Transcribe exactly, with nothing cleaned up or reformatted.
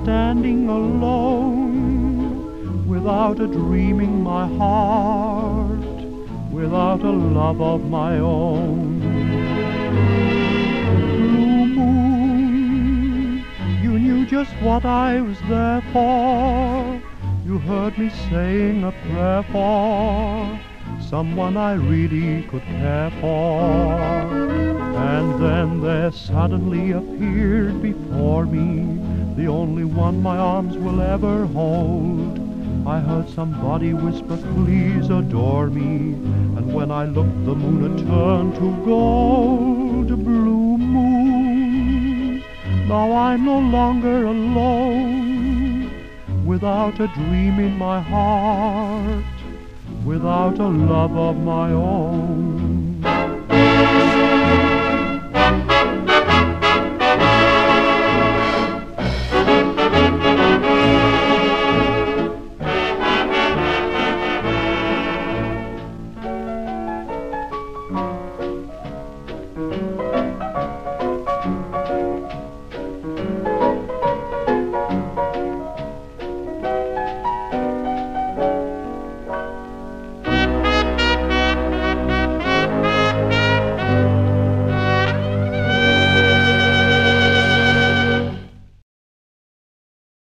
standing alone, without a dream in my heart, without a love of my own. Blue moon, you knew just what I was there for. You heard me saying a prayer for someone I really could care for. And then there suddenly appeared before me the only one my arms will ever hold. I heard somebody whisper, please adore me. And when I looked, the moon had turned to gold. Blue moon, now I'm no longer alone, without a dream in my heart, without a love of my own.